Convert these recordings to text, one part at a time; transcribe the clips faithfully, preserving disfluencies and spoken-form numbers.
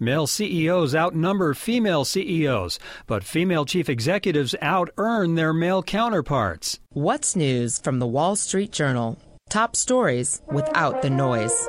Male C E Os outnumber female C E Os, but female chief executives out-earn their male counterparts. What's news from the Wall Street Journal? Top stories without the noise.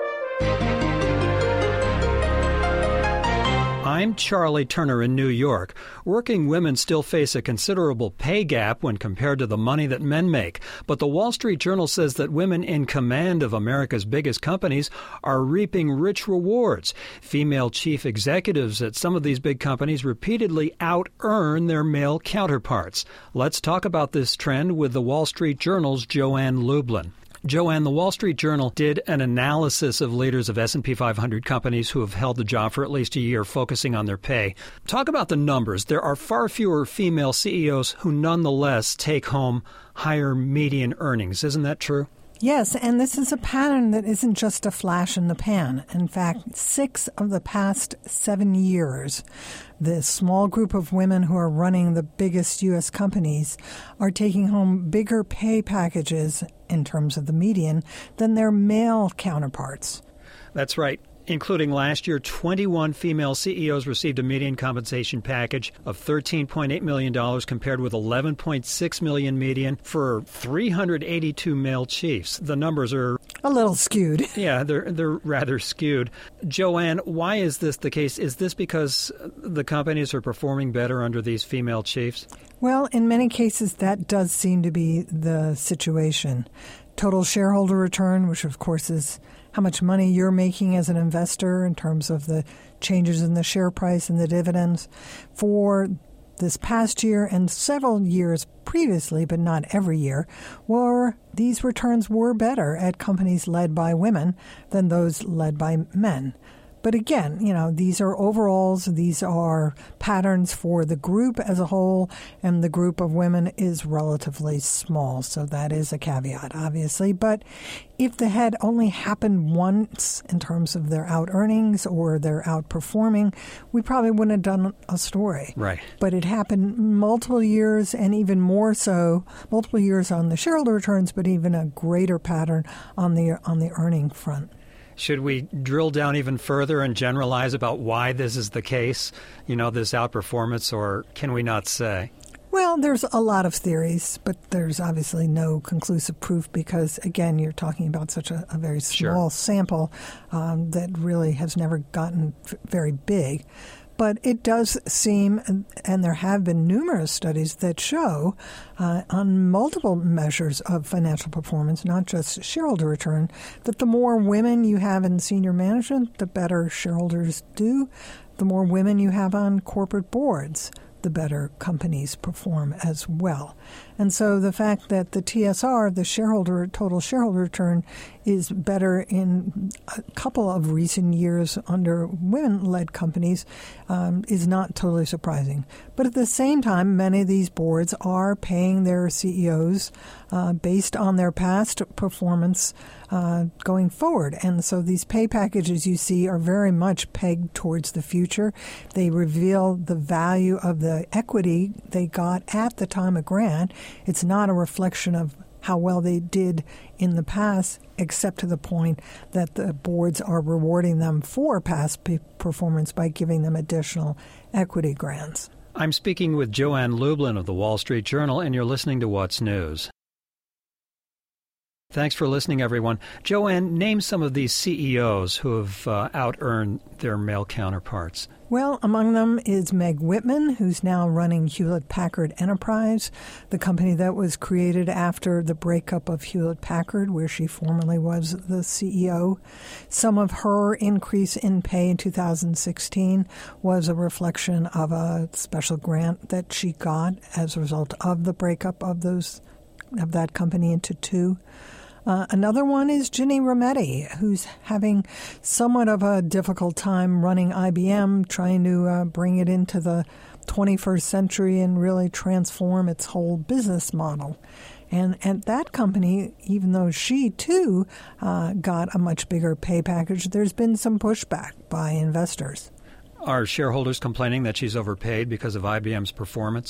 I'm Charlie Turner in New York. Working women still face a considerable pay gap when compared to the money that men make. But the Wall Street Journal says that women in command of America's biggest companies are reaping rich rewards. Female chief executives at some of these big companies repeatedly out-earn their male counterparts. Let's talk about this trend with the Wall Street Journal's Joanne Lublin. Joanne, the Wall Street Journal did an analysis of leaders of S and P five hundred companies who have held the job for at least a year, focusing on their pay. Talk about the numbers. There are far fewer female C E Os who nonetheless take home higher median earnings. Isn't that true? Yes, and this is a pattern that isn't just a flash in the pan. In fact, six of the past seven years, the small group of women who are running the biggest U S companies are taking home bigger pay packages in terms of the median than their male counterparts. That's right. Including last year, twenty-one female C E Os received a median compensation package of thirteen point eight million dollars compared with eleven point six million dollars median for three hundred eighty-two male chiefs. The numbers are a little skewed. Yeah, they're they're rather skewed. Joanne, why is this the case? Is this because the companies are performing better under these female chiefs? Well, in many cases, that does seem to be the situation. Total shareholder return, which of course is how much money you're making as an investor in terms of the changes in the share price and the dividends for this past year and several years previously, but not every year, were these returns were better at companies led by women than those led by men. But again, you know, these are overalls. These are patterns for the group as a whole, and the group of women is relatively small. So that is a caveat, obviously. But if that had only happened once in terms of their out earnings or their outperforming, we probably wouldn't have done a story. Right. But it happened multiple years, and even more so, multiple years on the shareholder returns, but even a greater pattern on the on the earning front. Should we drill down even further and generalize about why this is the case, you know, this outperformance, or can we not say? Well, there's a lot of theories, but there's obviously no conclusive proof because, again, you're talking about such a, a very small Sure. sample um, that really has never gotten f- very big. But it does seem, and there have been numerous studies that show uh, on multiple measures of financial performance, not just shareholder return, that the more women you have in senior management, the better shareholders do. The more women you have on corporate boards, the better companies perform as well. And so the fact that the T S R, the shareholder total shareholder return, is better in a couple of recent years under women-led companies um, is not totally surprising. But at the same time, many of these boards are paying their C E Os uh, based on their past performance uh, going forward. And so these pay packages you see are very much pegged towards the future. They reveal the value of the equity they got at the time of grant. It's not a reflection of how well they did in the past, except to the point that the boards are rewarding them for past p- performance by giving them additional equity grants. I'm speaking with Joanne Lublin of the Wall Street Journal, and you're listening to What's News. Thanks for listening, everyone. Joanne, name some of these C E Os who have uh, out-earned their male counterparts. Well, among them is Meg Whitman, who's now running Hewlett-Packard Enterprise, the company that was created after the breakup of Hewlett-Packard, where she formerly was the C E O. Some of her increase in pay in two thousand sixteen was a reflection of a special grant that she got as a result of the breakup of those of that company into two. Uh, another one is Ginny Rometty, who's having somewhat of a difficult time running I B M, trying to uh, bring it into the twenty-first century and really transform its whole business model. And at that company, even though she, too, uh, got a much bigger pay package, there's been some pushback by investors. Are shareholders complaining that she's overpaid because of I B M's performance?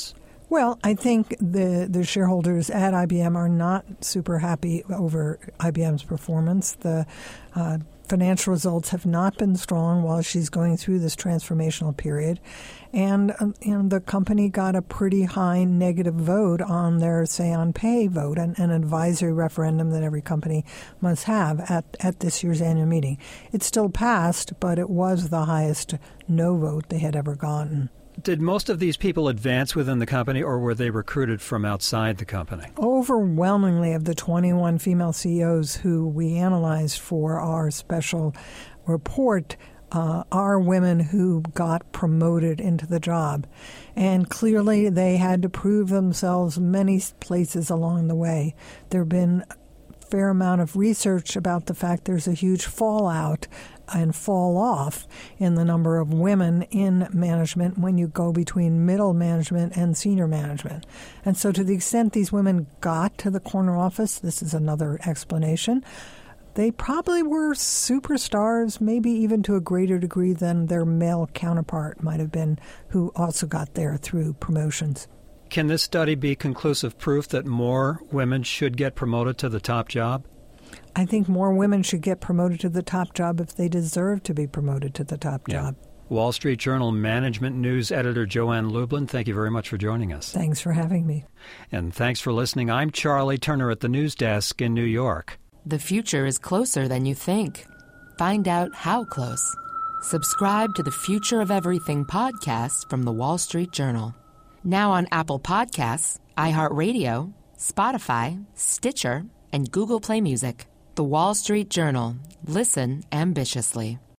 Well, I think the, the shareholders at I B M are not super happy over I B M's performance. The uh, financial results have not been strong while she's going through this transformational period. And um, you know, the company got a pretty high negative vote on their say on pay vote, an, an advisory referendum that every company must have at, at this year's annual meeting. It still passed, but it was the highest no vote they had ever gotten. Did most of these people advance within the company, or were they recruited from outside the company? Overwhelmingly, of the twenty-one female C E Os who we analyzed for our special report uh, are women who got promoted into the job. And clearly they had to prove themselves many places along the way. There have been a fair amount of research about the fact there's a huge fallout and fall off in the number of women in management when you go between middle management and senior management. And so to the extent these women got to the corner office, this is another explanation, they probably were superstars, maybe even to a greater degree than their male counterpart might have been, who also got there through promotions. Can this study be conclusive proof that more women should get promoted to the top job? I think more women should get promoted to the top job if they deserve to be promoted to the top Yeah. job. Wall Street Journal Management News editor Joanne Lublin, thank you very much for joining us. Thanks for having me. And thanks for listening. I'm Charlie Turner at the News Desk in New York. The future is closer than you think. Find out how close. Subscribe to the Future of Everything podcast from the Wall Street Journal. Now on Apple Podcasts, iHeartRadio, Spotify, Stitcher, and Google Play Music. The Wall Street Journal. Listen ambitiously.